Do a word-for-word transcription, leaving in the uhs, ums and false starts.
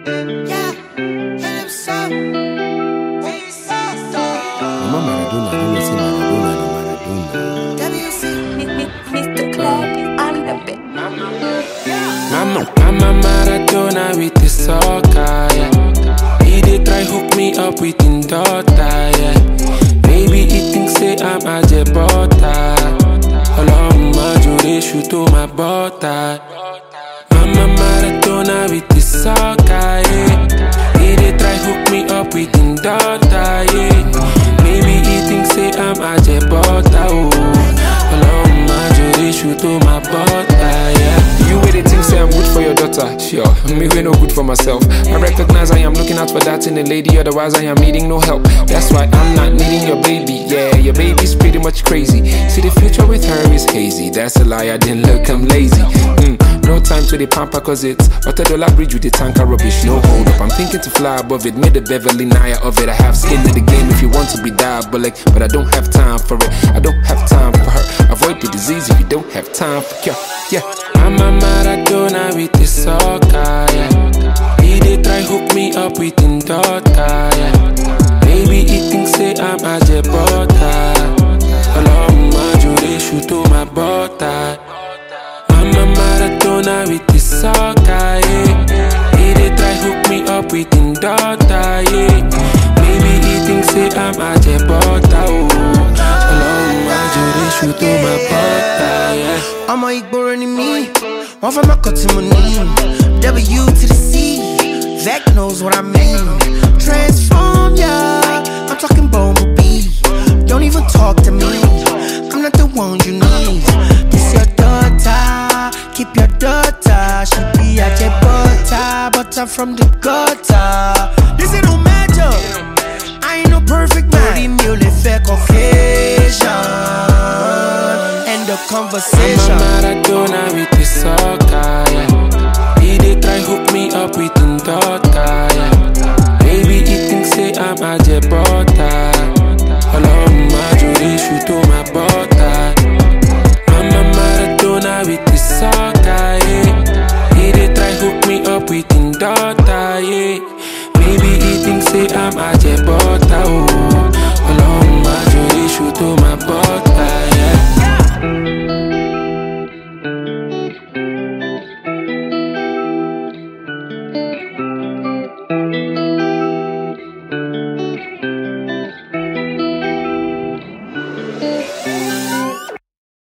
Yeah, hit him so. Mama Maradona, I don't say Maradona, no Maradona. W C. Mister Club is on the bit. Mama, Mama Maradona with the soccer, yeah. He dey try hook me up with him daughter, yeah. Maybe he think say I'm a jebota. Olorunma jore shoot to my butter. Mama Maradona with the soccer, yeah. He dey try hook me up with him daughter, yeah. Maybe he think say I'm a jebota, oh. Olorunma jore shoot to my butter, yeah. You way they think say I'm good for your daughter, sure. Me way no good for myself. I recognize I am looking out for that in a lady, otherwise I am needing no help. That's why I'm not needing your baby. Yeah, your baby's pretty much crazy. See the future with her is hazy. That's a lie, I didn't look, I'm lazy. Mm, no time to the pamper cause it's Ottedola Bridge with the tanker rubbish. No hold up, I'm thinking to fly above it. Made the Beverly Naya of it. I have skin in the game if you want to be diabolic, but I don't have time for it. I don't have time for her. Avoid the disease if you don't have time for cure. Yeah. Mama Maradona with the soccer, yeah. He dey try hook me up with him daughter, yeah. Maybe he think say I'm a jebota. Olorunma jore shoot to my butter. Mama Maradona with the soccer, yeah. He dey try hook me up with him daughter, yeah. Maybe he think say I'm a jebota, oh. Olorunma jore shoot to my butter, yeah. I'm a Igbo in me. One from my cut to my knee. W to the C. Vec knows what I mean. Transform, yeah. I'm talking Bumblebee. Don't even talk to me. I'm not the one you need. This your daughter. Keep your daughter. She be a jebota, but I'm from the gutter. This ain't no magic. I ain't no perfect man. Mule fake occasion. End of conversation. Mama Maradona with the soccer.